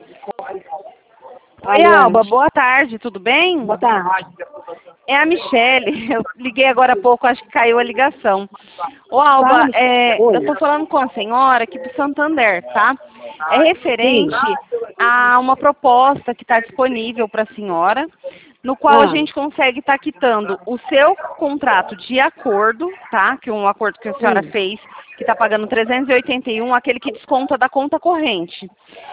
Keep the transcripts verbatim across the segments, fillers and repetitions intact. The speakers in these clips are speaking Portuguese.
Oi, Alba, boa tarde, tudo bem? Boa tarde. É a Michele, eu liguei agora há pouco, acho que caiu a ligação. Ô, Alba, é, eu estou falando com a senhora aqui do Santander, tá? É referente a uma proposta que está disponível para a senhora, no qual a Ah. gente consegue estar quitando o seu contrato de acordo, tá? Que é um acordo que a senhora Hum. fez, que está pagando trezentos e oitenta e um, aquele que desconta da conta corrente.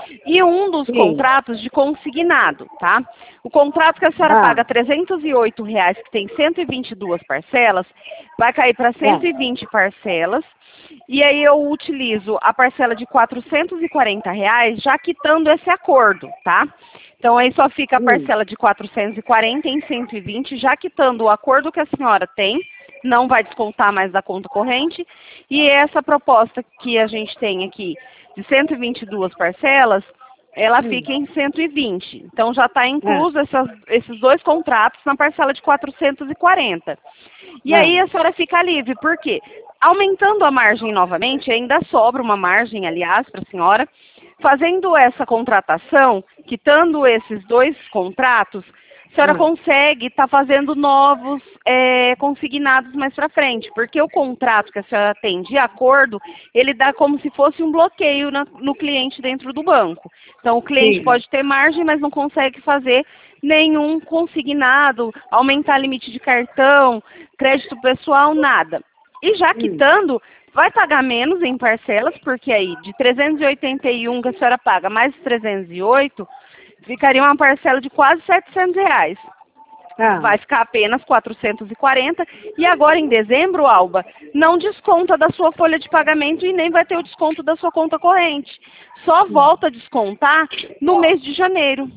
E um dos Sim. contratos de consignado, tá? O contrato que a senhora Ah. paga trezentos e oito reais, que tem cento e vinte e duas parcelas, vai cair para cento e vinte parcelas. E aí eu utilizo a parcela de quatrocentos e quarenta reais, já quitando esse acordo, tá? Então aí só fica a Hum. parcela de quatrocentos e quarenta em cento e vinte, já quitando o acordo que a senhora tem, não vai descontar mais da conta corrente. E essa proposta que a gente tem aqui de cento e vinte e duas parcelas, ela Hum. fica em cento e vinte. Então já está incluso Ah. essas, esses dois contratos na parcela de quatrocentos e quarenta. E Ah. aí a senhora fica livre, por quê? Aumentando a margem novamente, ainda sobra uma margem, aliás, para a senhora, fazendo essa contratação, quitando esses dois contratos, a senhora Ah. consegue estar fazendo novos é, consignados mais para frente, porque o contrato que a senhora tem de acordo, ele dá como se fosse um bloqueio na, no cliente dentro do banco. Então o cliente Sim. pode ter margem, mas não consegue fazer nenhum consignado, aumentar limite de cartão, crédito pessoal, nada. E já Hum. quitando, vai pagar menos em parcelas, porque aí de trezentos e oitenta e um que a senhora paga mais trezentos e oito, ficaria uma parcela de quase setecentos reais. Ah. Vai ficar apenas quatrocentos e quarenta. E agora em dezembro, Alba, não desconta da sua folha de pagamento e nem vai ter o desconto da sua conta corrente. Só volta a descontar no mês de janeiro.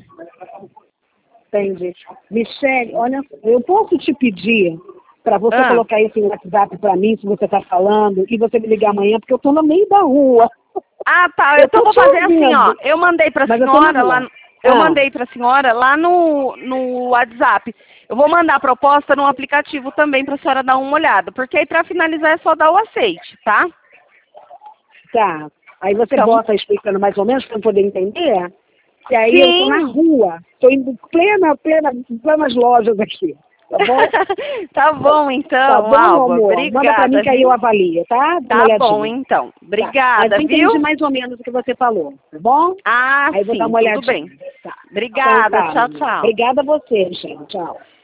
Entendi. Michele, olha, eu posso te pedir para você Ah. colocar isso no WhatsApp para mim, se você está falando, e você me ligar amanhã, porque eu estou no meio da rua. Ah, tá. Eu Então tô vou te fazer assim, ó. ouvindo. Eu mandei pra Mas eu tô na senhora rua. lá. Eu Ah. mandei pra senhora lá no, no WhatsApp. Eu vou mandar a proposta no aplicativo também pra senhora dar uma olhada. Porque aí pra finalizar é só dar o aceite, tá? Tá. Aí você Então, bota explicando mais ou menos para eu poder entender. E aí eu tô na sim. rua. Tô indo plena, plena, plenas lojas aqui. Tá bom? Tá bom, então, Tá bom, Alba. amor? Manda pra mim Obrigada, que aí eu viu? avalio, tá? Dá uma Tá bom, olhadinha. então. Tá. Obrigada, Mas eu viu? entendi mais ou menos o que você falou, tá bom? Ah, Aí eu vou dar sim, uma tudo olhadinha. bem. Tá. Então Obrigada. tá, Tchau, mamãe. tchau. Obrigada a você, Michele. Tchau.